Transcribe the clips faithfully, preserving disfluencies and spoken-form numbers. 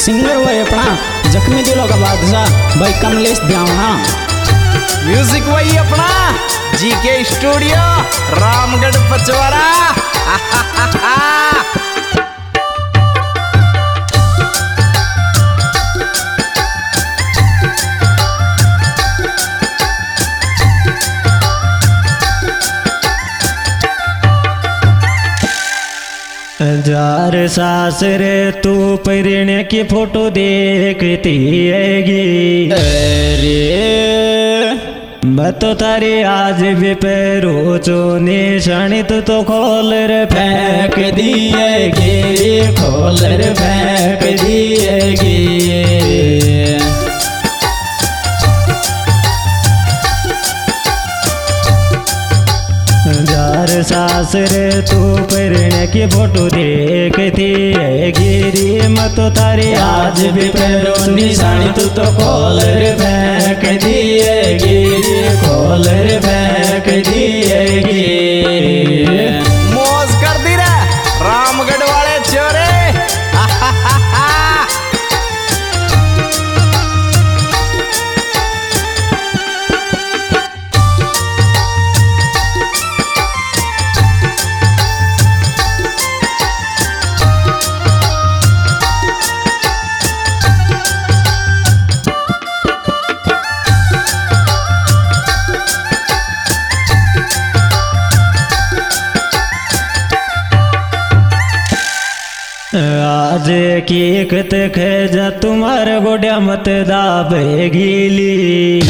Singer वही अपना जख्मी दिलों का बादशाह भाई कमलेश ध्यावना। म्यूजिक वही अपना जीके स्टूडियो रामगढ़ पचवाड़ा। जार सासरे तू परिण्य की फोटो देखती हैगी अरे मैं तो तारी आज भी पैरो चो निशानी तू तो खोल रे फेंक दिएगी, खोल रे फेंक दिएगी। जार सासरे तू परिण्य की फोटो देखती है गिरी मैं तो तारी आज भी पैरों निशानी तू तो खोल रे फेंक दिएगी, खोल रे फेंक दिएगी। मौज कर दी रे रामगढ़ वाले छोरे। आज की कत खेजा तुम्हारे गोड्या मत दाबे गीली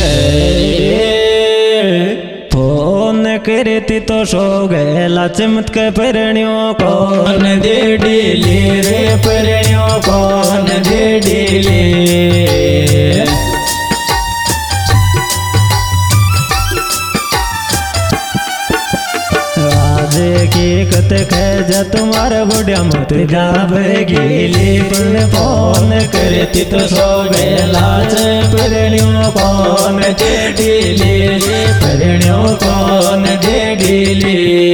फोन करती तो सो गए चमत के परिणियों कौन दे डीली रे परिणियों कौन दे डीली। की कत खेजा तुम्हारा गोड्या मत जाबे गीली पण फोन करती तो सो गए लाच परिण्यों कौन दे डीली, परिण्यों कौन दे डीली।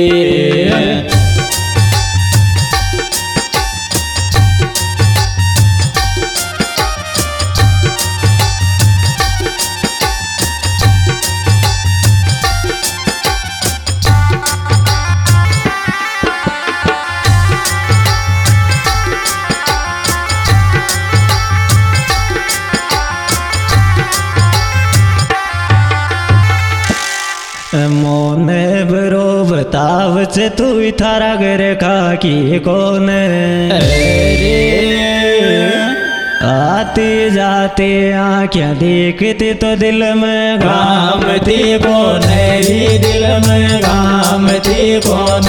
मोने बरो बताव से तू थारा घर खा की कौन अरे आती जाती आँखें देखती तो दिल में घामती कौन री दिल में घामती कौन।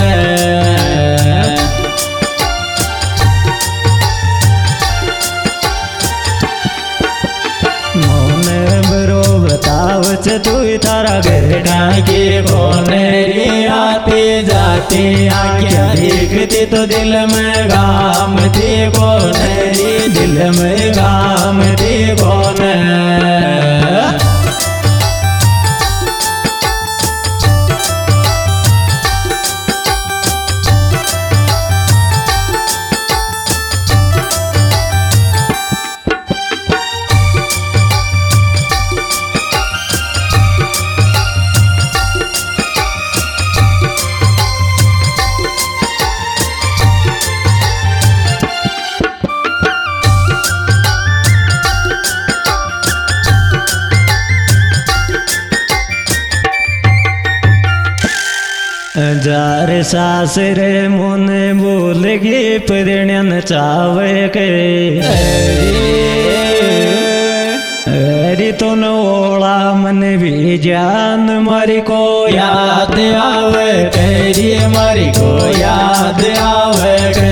बतावच तू थारा घर ढाके कौन री आती जाती आँखें देखती तो दिल में घामती कौन री दिल में घामती कौन। जार सासरे मुने बोलगी परिण्यन चावे के अरे तो ओला मन भी जान मारी को याद आवे तेरी मारी को याद आवे के।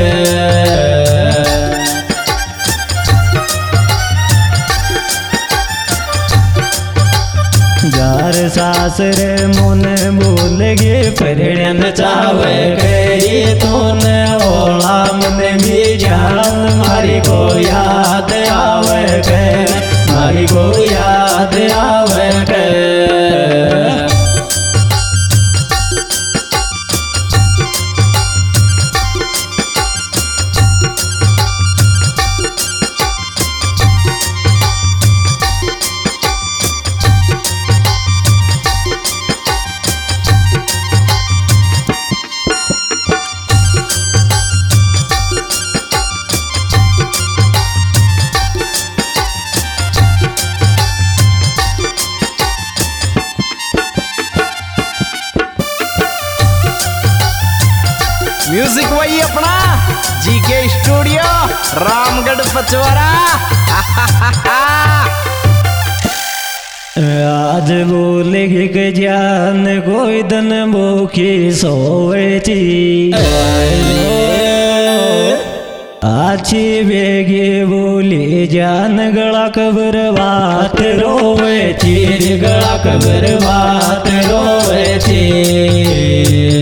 जार सासरे मुने बोलगे परिण्यन चावे करी तूने ओला मन भी जान मारी को याद आवे के, मारी को याद आवे के। वही अपना जीके स्टूडियो रामगढ़ पचवरा। आज बोलेगी के जान कोई दन मुखी सोए थी, आछी बेगी बोली जान गला कबर बात रोवे थी, गला कबर बात रोवे थी।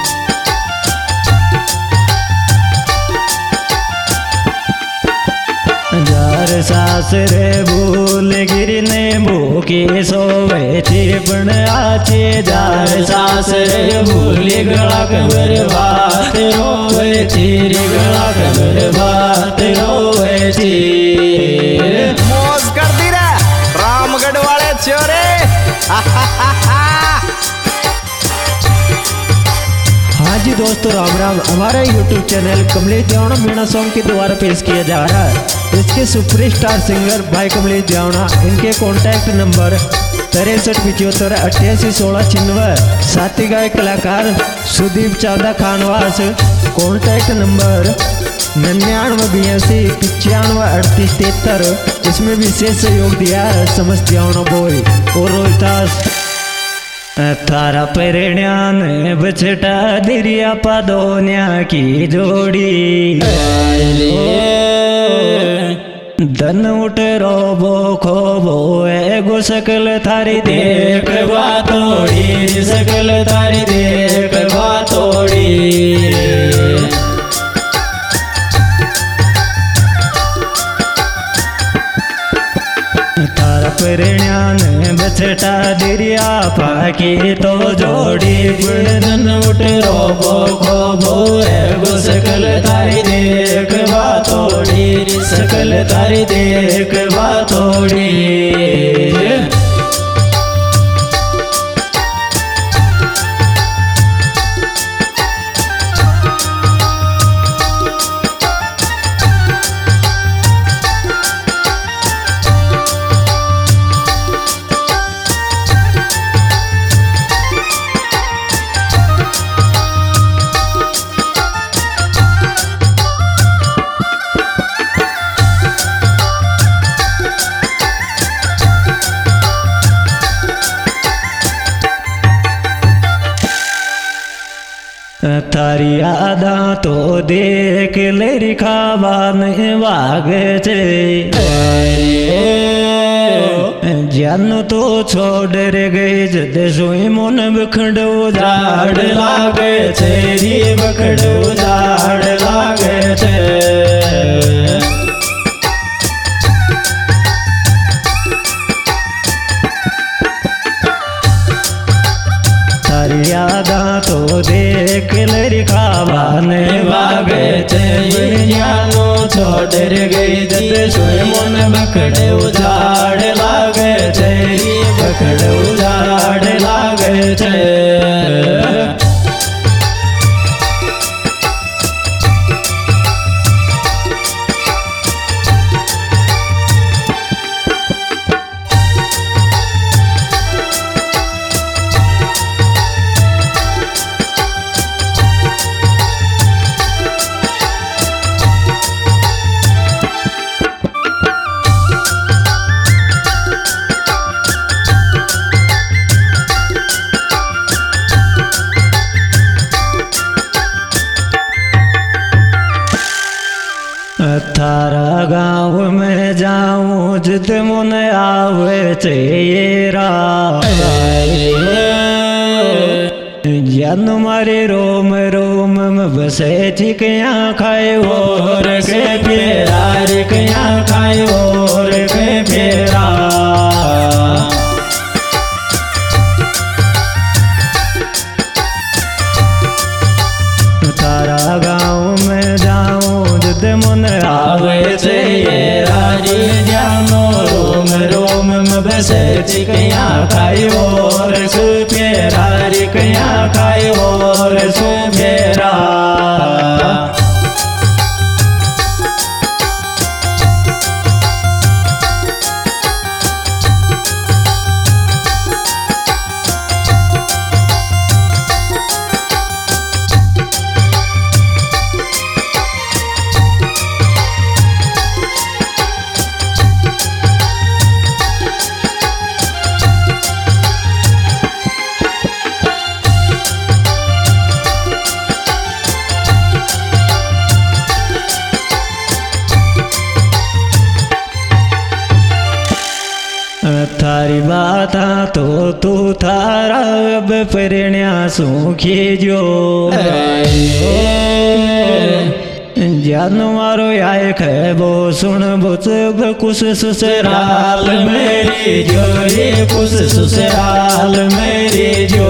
जार सासरे भूल गिरने भूखे सोवे थी पण आचे, जार सासरे भूल गला कबर बात रोवे थी, गला कबर बात रोवे थी। मौज कर दी रे रामगढ़ वाले छोरे। हाँ जी दोस्तों, राम राम। हमारा यूट्यूब चैनल कमलेश देवना मीणा सॉन्ग के द्वारा पेश किया जा रहा है। इसके सुपरस्टार सिंगर भाई कमलेश देवना, इनके कॉन्टैक्ट नंबर तिरसठ पिछहत्तर अट्ठासी सोलह छिन्नवे। साथी गायक कलाकार सुदीप चांदा खानवास, कॉन्टैक्ट नंबर निन्यानवे बयासी पिचानवे अड़तीस तिहत्तर। इसमें विशेष सहयोग दिया है समस्त देवना बॉय और रोहितास। थारा परिण्यान बछटा दिरिया पादोन्या की जोड़ी, धन उठ रोबो खोबो एगो सकल थारी देख बातोड़ी, सकल थारी देख बातोड़ी। थारा परिण्यान बछटा दिरिया पाकी तो जोड़ी, धन उठ रोबो खोबो एगो सकल तारी देख बातोड़ी, सकल तारी देख बातोड़ी। थारी आदा तो देख लेरी खाबान वाग छे, जानू तो छोड़ रे गई जद सोई मन बखड़ो झाड़ लागे छे, री बखड़ो झाड़ लागे छे। यादा तो देख लरी खाबाने वागे छे, जानो छोड़ गई जद सोई मन बखड़े उजाड़ लागे छे, बखड़े उजाड़ लागे छे। थारा गाँव में जाऊं जिद मुन आवे तेरा, जन मारे रोम रोम में बसे चिकिया खाए और के फेरा, रिकिया खाए और के फेरा। तारा गाँव में जाऊं जिद मन आवे से ये राजी, जानो रोम रोम में बसे चिकिया खाई और सुफेरा, रिकिया खाई और सुफेरा। तारी बात तो तू थारा अब परण्या सुखी जो जानो मारो आए खैबो सुन बुच कुछ ससुराल मेरी जो रे कुछ ससुराल मेरी जो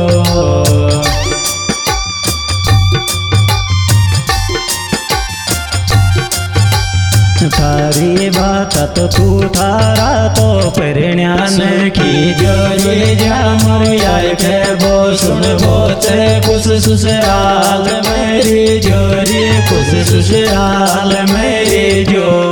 थारी बात तो तू थारा तो परिण्यान की जो रे जा मोर आए खैबो सुन बोच कुछ ससुराल मेरी जो रे कुछ ससुराल मेरी जो